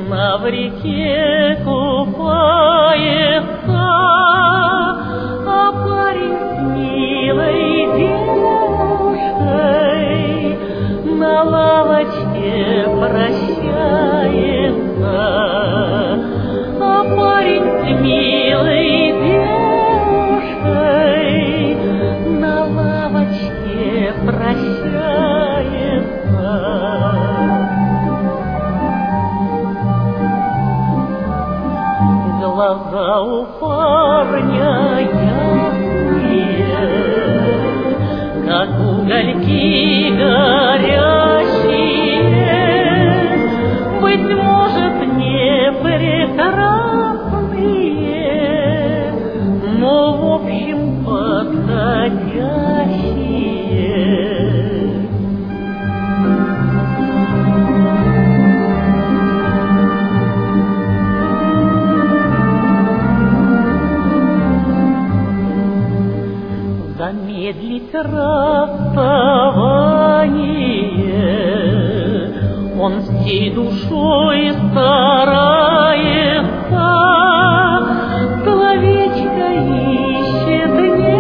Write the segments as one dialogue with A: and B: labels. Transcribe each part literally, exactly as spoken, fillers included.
A: на в реке купается, а парень с милой девушкой на лавочке прощается, а парень с милой девушкой на лавочке прощается. Глаза у парня ясные, как угольки горящие, быть может, не прекрасные, но в общем подходящие. Замедлить расставание он всей душой старается, словечко ищет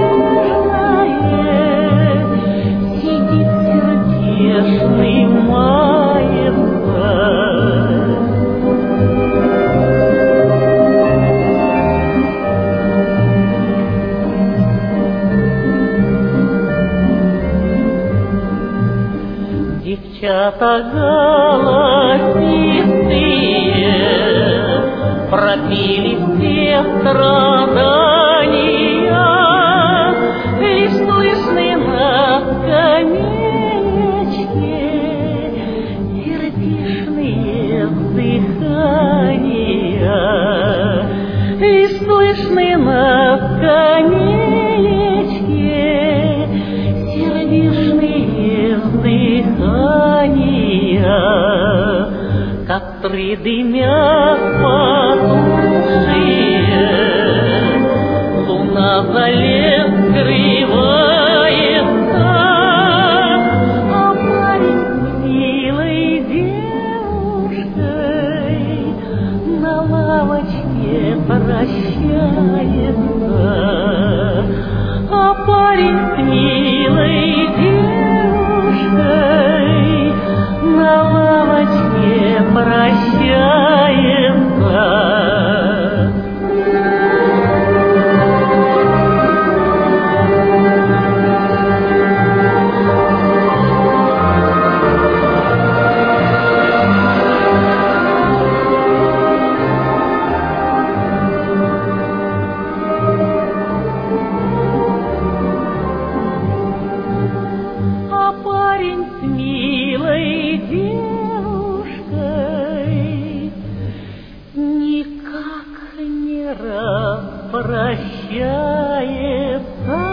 A: нежное, сидит сердечный, мается. Девчата голосистые пропили все страдания, лишь слышны на скамеечке сердечные вздыхания, лишь слышны на скамеечке сердечные вздыхания. Костры дымят потухшие, луна за лес скрывается, а парень с милой девушкой на лавочке прощается, а парень с милой девушкой на лавочке прощается. А парень с милой девушкой никак не распрощается.